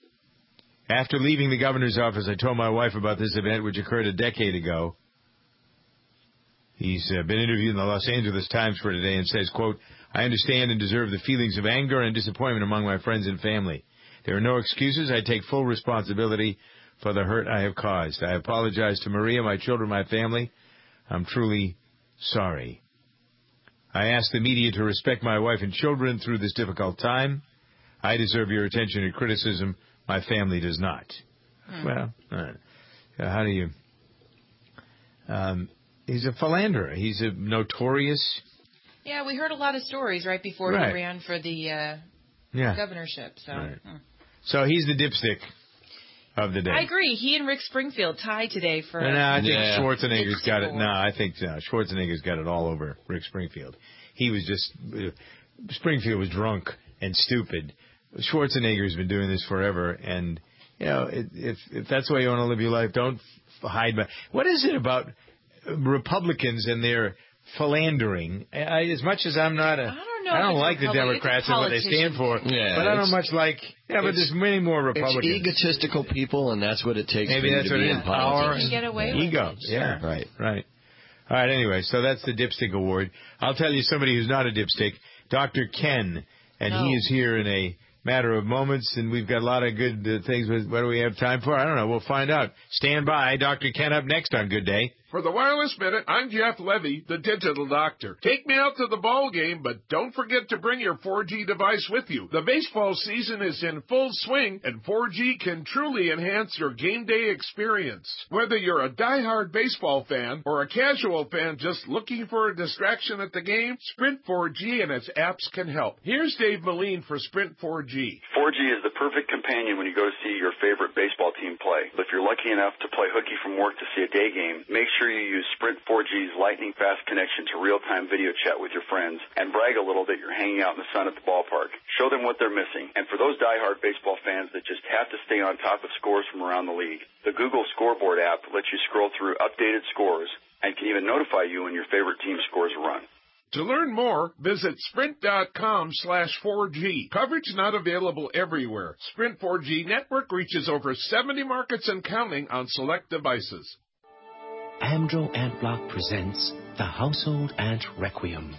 After leaving the governor's office, I told my wife about this event, which occurred a decade ago. He's uh, been interviewed in the Los Angeles Times for today and says, quote, I understand and deserve the feelings of anger and disappointment among my friends and family. There are no excuses. I take full responsibility for the hurt I have caused. I apologize to Maria, my children, my family. I'm truly sorry. I ask the media to respect my wife and children through this difficult time. I deserve your attention and criticism. My family does not. Hmm. Well, uh, how do you... Um, he's a philanderer. He's a notorious... Yeah, we heard a lot of stories right before right. he ran for the uh, yeah. governorship. So. Right. Hmm. So he's the dipstick of the day. I agree. He and Rick Springfield tied today for... No, I think yeah. Schwarzenegger's got it. No, I think uh, Schwarzenegger's got it all over Rick Springfield. He was just... Uh, Springfield was drunk and stupid. Schwarzenegger's been doing this forever, and, you know, it, if if that's the way you want to live your life, don't f- hide behind... What is it about Republicans and their philandering? I, as much as I'm not a... I don't know. I don't like Republic, the Democrats and what they stand for, yeah, but I don't much like... Yeah, but there's many more Republicans. It's egotistical people, and that's what it takes Maybe for that's you to what be it in is. politics. Power You can get away with ego. it. Yeah, Sure. right, right. All right, anyway, so that's the Dipstick Award. I'll tell you somebody who's not a dipstick, Doctor Ken, and no. he is here in a matter of moments, and we've got a lot of good uh, things. What do we have time for? I don't know. We'll find out. Stand by. Doctor Ken up next on Good Day. For the Wireless Minute, I'm Jeff Levy, the digital doctor. Take me out to the ball game, but don't forget to bring your four G device with you. The baseball season is in full swing, and four G can truly enhance your game day experience. Whether you're a diehard baseball fan or a casual fan just looking for a distraction at the game, Sprint four G and its apps can help. Here's Dave Moline for Sprint four G. four G is the perfect companion when you go see your favorite baseball team play. If you're lucky enough to play hooky from work to see a day game, make sure you use Sprint four G's lightning-fast connection to real-time video chat with your friends and brag a little that you're hanging out in the sun at the ballpark. Show them what they're missing. And for those diehard baseball fans that just have to stay on top of scores from around the league, the Google Scoreboard app lets you scroll through updated scores and can even notify you when your favorite team scores a run. To learn more, visit sprint.com slash 4G. Coverage not available everywhere. Sprint four G network reaches over seventy markets and counting on select devices. Amdro Ant Block presents the Household Ant Requiem.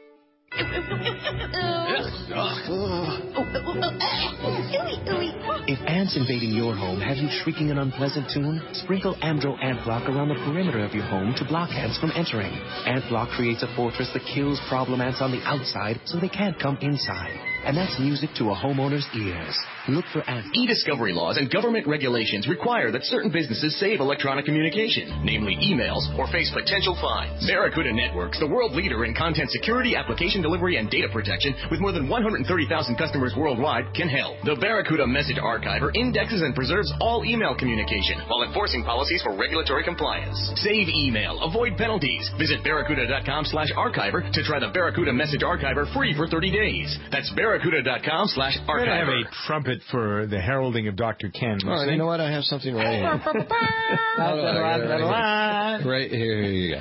If ants invading your home have you shrieking an unpleasant tune, sprinkle Amdro Ant Block around the perimeter of your home to block ants from entering. Ant Block creates a fortress that kills problem ants on the outside so they can't come inside. And that's music to a homeowner's ears. Look for ants. E-discovery laws and government regulations require that certain businesses save electronic communication, namely emails, or face potential fines. Barracuda Networks, the world leader in content security, application delivery, and data protection, with more than one hundred thirty thousand customers worldwide, can help. The Barracuda Message Archiver indexes and preserves all email communication while enforcing policies for regulatory compliance. Save email, avoid penalties. Visit barracuda.com slash archiver to try the Barracuda Message Archiver free for thirty days. That's barracuda.com slash archiver. We're going to have a trumpet for the heralding of Doctor Ken. Oh, you know what? I have something right here. Right here, here you go.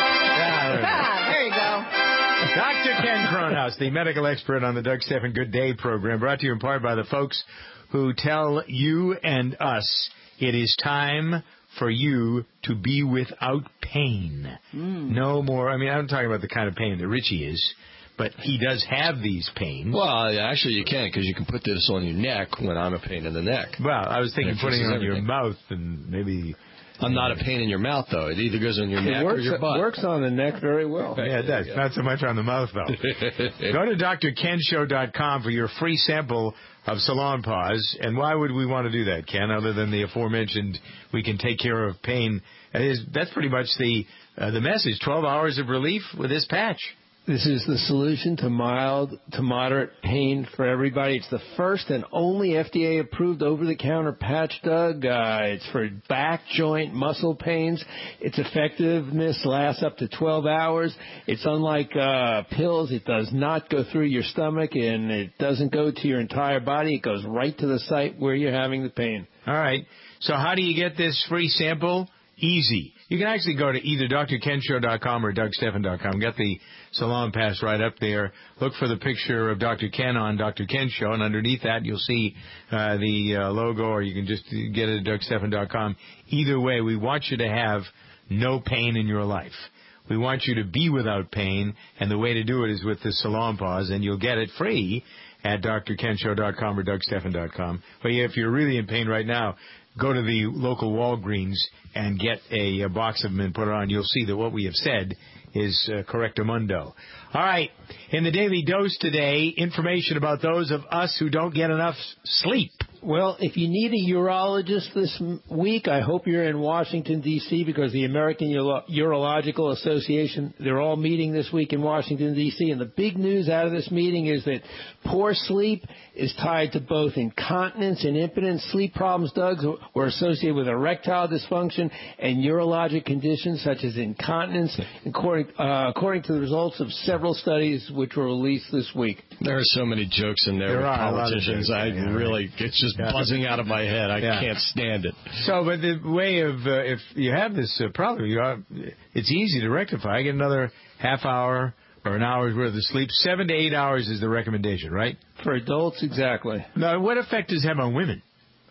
There you go. Doctor Ken Cronhaus, the medical expert on the Doug Stephan Good Day program, brought to you in part by the folks who tell you and us it is time for you to be without pain. Mm. No more. I mean, I'm talking about the kind of pain that Richie is, but he does have these pains. Well, actually, you can, because you can put this on your neck when I'm a pain in the neck. Well, I was thinking putting it on everything. Your mouth and maybe... I'm not a pain in your mouth, though. It either goes on your it neck works, or your butt. It works on the neck very well. Yeah, it does. Not so much on the mouth, though. Go to D R Ken Show dot com for your free sample of Salon Paws. And why would we want to do that, Ken, other than the aforementioned we can take care of pain? That is, that's pretty much the uh, the message, twelve hours of relief with this patch. This is the solution to mild to moderate pain for everybody. It's the first and only F D A-approved over-the-counter patch, Doug. Uh, it's for back, joint, muscle pains. Its effectiveness lasts up to twelve hours. It's unlike uh, pills. It does not go through your stomach, and it doesn't go to your entire body. It goes right to the site where you're having the pain. All right. So how do you get this free sample? Easy. You can actually go to either D R Ken Show dot com or Doug Stephan dot com. Get the Salon Pass right up there. Look for the picture of Doctor Ken on Doctor Ken Show, and underneath that you'll see uh, the uh, logo, or you can just get it at Doug Stephan dot com. Either way, we want you to have no pain in your life. We want you to be without pain, and the way to do it is with the Salon Paws, and you'll get it free at D R Ken Show dot com or Doug Stephan dot com. But yeah, if you're really in pain right now, go to the local Walgreens and get a, a box of them and put it on. You'll see that what we have said is uh, correctamundo. All right. In the Daily Dose today, information about those of us who don't get enough sleep. Well, if you need a urologist this week, I hope you're in Washington, D C, because the American Uro- Urological Association, they're all meeting this week in Washington, D C, and the big news out of this meeting is that poor sleep is tied to both incontinence and impotence. Sleep problems, Doug, were associated with erectile dysfunction and urologic conditions such as incontinence, according, uh, according to the results of several studies which were released this week. There are so many jokes in there, there with politicians. I yeah, really, it's just yeah. buzzing out of my head. I yeah. can't stand it. So, but the way of, uh, if you have this uh, problem, you are, it's easy to rectify. Get another half hour or an hour's worth of sleep. Seven to eight hours is the recommendation, right? For adults, exactly. Now, what effect does it have on women?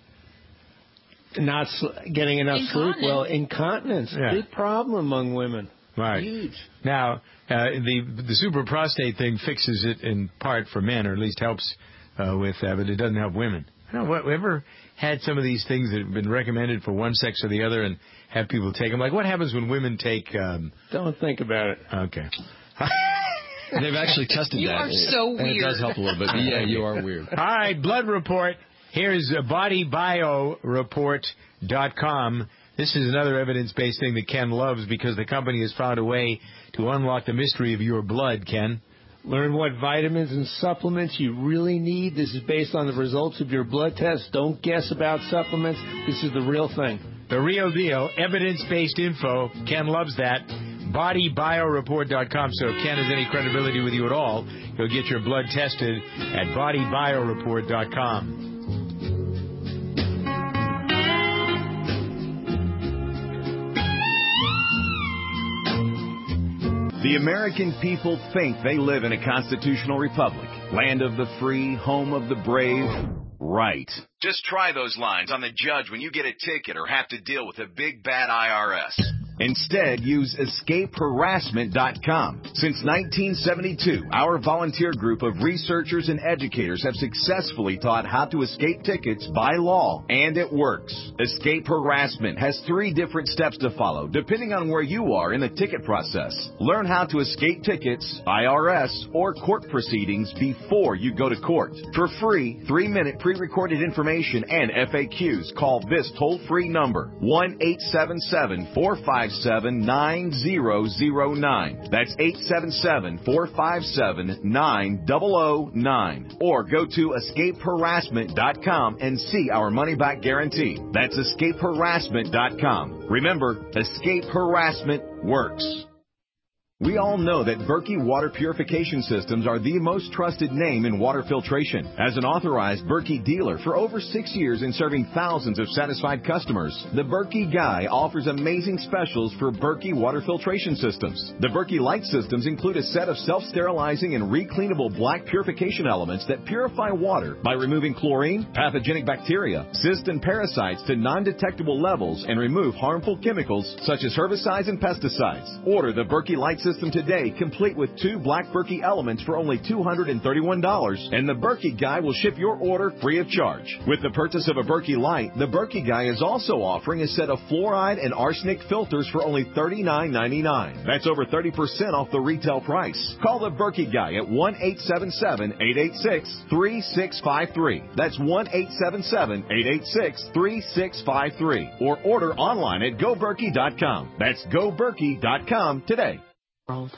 Not sl- getting enough sleep. Well, incontinence, yeah. big problem among women. Right. Huge. Now, uh, the the super prostate thing fixes it in part for men, or at least helps uh, with that, but it doesn't help women. I don't know, what, ever had some of these things that have been recommended for one sex or the other and have people take them? Like, what happens when women take... Um, don't think about it. Okay. They've actually tested you that. You are so and weird. It does help a little bit. But yeah, you are weird. All right, blood report. Here's body bio report dot com. This is another evidence-based thing that Ken loves because the company has found a way to unlock the mystery of your blood, Ken. Learn what vitamins and supplements you really need. This is based on the results of your blood test. Don't guess about supplements. This is the real thing. The real deal. Evidence-based info. Ken loves that. body bio report dot com. So if Ken has any credibility with you at all, he'll get your blood tested at body bio report dot com. The American people think they live in a constitutional republic, land of the free, home of the brave. Right. Just try those lines on the judge when you get a ticket or have to deal with a big bad I R S. Instead, use escape harassment dot com. Since nineteen seventy-two, our volunteer group of researchers and educators have successfully taught how to escape tickets by law, and it works. Escape Harassment has three different steps to follow, depending on where you are in the ticket process. Learn how to escape tickets, I R S, or court proceedings before you go to court. For free, three-minute pre-recorded information and F A Qs, call this toll-free number, one eight seven seven, four five seven, nine zero zero nine. That's eight seven seven, four five seven, nine zero zero nine. Or go to escape harassment dot com and see our money-back guarantee. That's escape harassment dot com. Remember, Escape Harassment works. We all know that Berkey Water Purification Systems are the most trusted name in water filtration. As an authorized Berkey dealer for over six years and serving thousands of satisfied customers, the Berkey Guy offers amazing specials for Berkey Water Filtration Systems. The Berkey Light Systems include a set of self-sterilizing and recleanable black purification elements that purify water by removing chlorine, pathogenic bacteria, cysts, and parasites to non-detectable levels and remove harmful chemicals such as herbicides and pesticides. Order the Berkey Light System today, complete with two black Berkey elements for only two hundred thirty-one dollars, and the Berkey Guy will ship your order free of charge. With the purchase of a Berkey Light, the Berkey Guy is also offering a set of fluoride and arsenic filters for only thirty-nine ninety-nine. That's over thirty percent off the retail price. Call the Berkey Guy at one eight seven seven, eight eight six, three six five three. That's one eight seven seven, eight eight six, three six five three. Or order online at go berkey dot com. That's go berkey dot com today. World.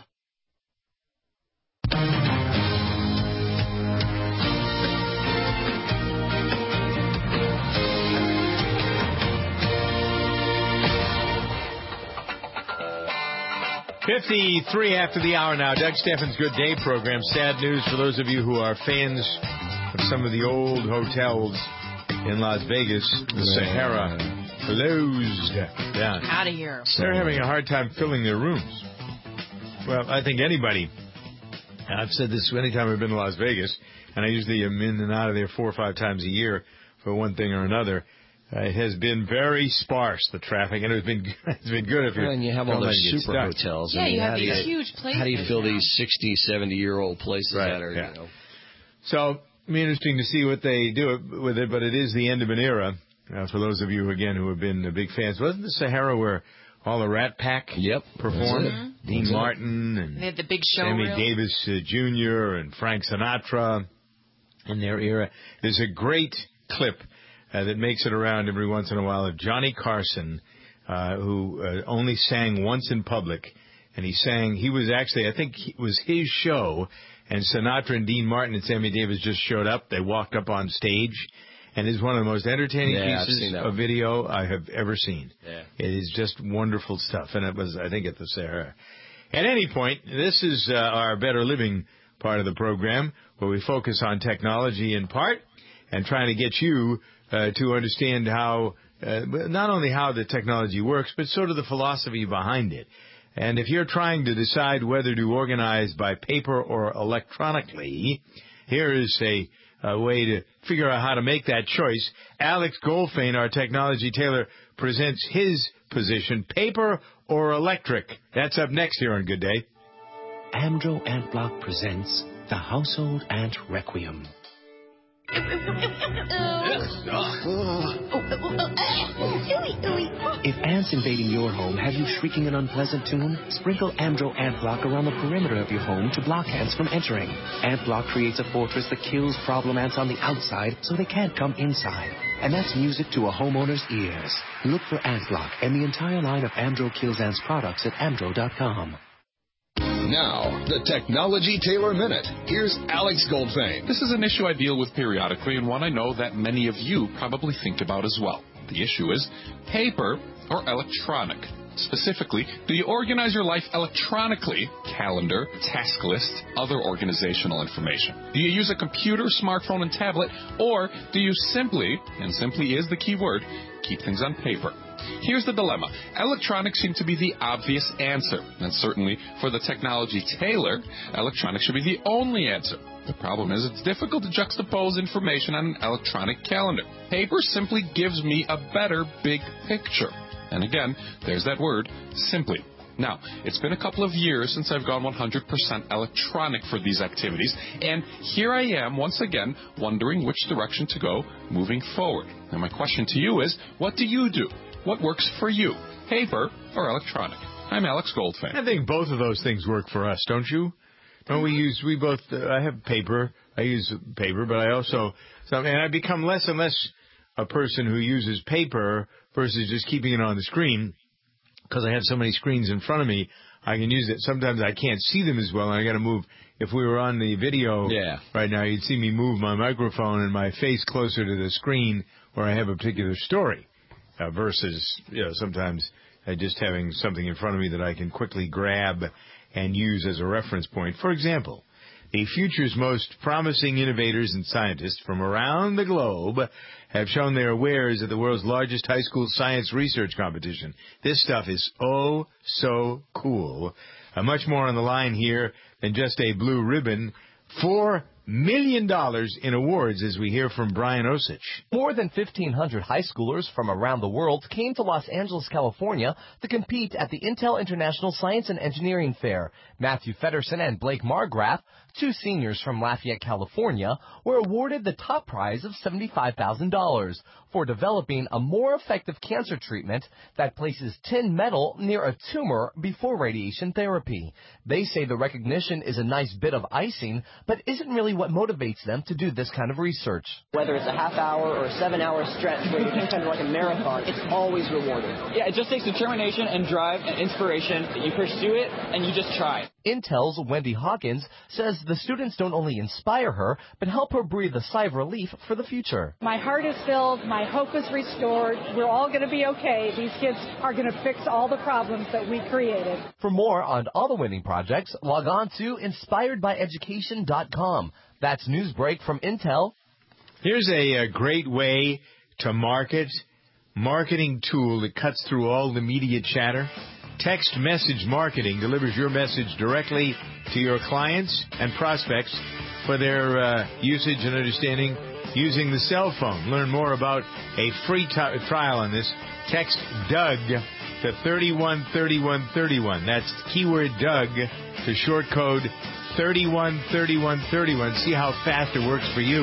fifty-three after the hour now. Doug Steffens' Good Day program. Sad news for those of you who are fans of some of the old hotels in Las Vegas. The Sahara closed down. Out of here. They're having a hard time filling their rooms. Well, I think anybody, I've said this anytime I've been to Las Vegas, and I usually am in and out of there four or five times a year for one thing or another. Uh, it has been very sparse, the traffic, and it's been it's been good if you're. Well, and you have all those super hotels. Yeah, I mean, you have how these do you, huge places. How do you fill these sixty, seventy-year-old places right, that are, yeah. you know? So, it'll be interesting to see what they do with it, but it is the end of an era. Uh, for those of you, again, who have been big fans. Wasn't the Sahara where all the Rat Pack yep, performed? Mm-hmm. Dean That's Martin and they had the big show Sammy reel. Davis uh, Junior and Frank Sinatra in their era. There's a great clip uh, that makes it around every once in a while of Johnny Carson, uh, who uh, only sang once in public. And he sang, he was actually, I think it was his show, and Sinatra and Dean Martin and Sammy Davis just showed up. They walked up on stage. And it's one of the most entertaining yeah, pieces of video I have ever seen. Yeah. It is just wonderful stuff. And it was, I think, at the Sahara. At any point, this is uh, our Better Living part of the program, where we focus on technology in part and trying to get you uh, to understand how, uh, not only how the technology works, but sort of the philosophy behind it. And if you're trying to decide whether to organize by paper or electronically, here is a A way to figure out how to make that choice. Alex Goldfein, our technology tailor, presents his position, paper or electric. That's up next here on Good Day. Amdro Ant Block presents the Household Ant Requiem. If ants invading your home have you shrieking an unpleasant tune, sprinkle Amdro Ant Block around the perimeter of your home to block ants from entering. Ant Block creates a fortress that kills problem ants on the outside so they can't come inside. And that's music to a homeowner's ears. Look for Ant Block and the entire line of Amdro Kills Ants products at amdro dot com. Now, the Technology Tailor Minute. Here's Alex Goldfein. This is an issue I deal with periodically, and one I know that many of you probably think about as well. The issue is paper or electronic. Specifically, do you organize your life electronically, calendar, task list, other organizational information? Do you use a computer, smartphone, and tablet, or do you simply, and simply is the key word, keep things on paper? Here's the dilemma. Electronics seem to be the obvious answer, and certainly for the technology tailor, electronics should be the only answer. The problem is it's difficult to juxtapose information on an electronic calendar. Paper simply gives me a better big picture. And again, there's that word, simply. Now, it's been a couple of years since I've gone one hundred percent electronic for these activities, and here I am once again wondering which direction to go moving forward. And my question to you is, what do you do? What works for you, paper or electronic? I'm Alex Goldfan. I think both of those things work for us, don't you? Don't we use, we both, uh, I have paper, I use paper, but I also, and I become less and less a person who uses paper versus just keeping it on the screen. Because I have so many screens in front of me, I can use it. Sometimes I can't see them as well, and I got to move. If we were on the video yeah. right now, you'd see me move my microphone and my face closer to the screen where I have a particular story, uh, versus, you know, sometimes uh, just having something in front of me that I can quickly grab and use as a reference point. For example, the future's most promising innovators and scientists from around the globe have shown their wares at the world's largest high school science research competition. This stuff is oh so cool. Uh, much more on the line here than just a blue ribbon. Four million dollars in awards as we hear from Brian Osich. More than fifteen hundred high schoolers from around the world came to Los Angeles, California to compete at the Intel International Science and Engineering Fair. Matthew Feddersen and Blake Margraf, two seniors from Lafayette, California, were awarded the top prize of seventy-five thousand dollars for developing a more effective cancer treatment that places tin metal near a tumor before radiation therapy. They say the recognition is a nice bit of icing, but isn't really what motivates them to do this kind of research. Whether it's a half hour or a seven hour stretch where you're kind of like a marathon, it's always rewarding. Yeah, it just takes determination and drive and inspiration. You pursue it and you just try. Intel's Wendy Hawkins says the students don't only inspire her, but help her breathe a sigh of relief for the future. My heart is filled. My hope is restored. We're all going to be okay. These kids are going to fix all the problems that we created. For more on all the winning projects, log on to inspired by education dot com. That's Newsbreak from Intel. Here's a, a great way to market, marketing tool that cuts through all the media chatter. Text message marketing delivers your message directly to your clients and prospects for their uh, usage and understanding using the cell phone. Learn more about a free t- trial on this. Text Doug to thirty-one thirty-one thirty-one. That's keyword Doug to short code thirty-one thirty-one thirty-one. See how fast it works for you.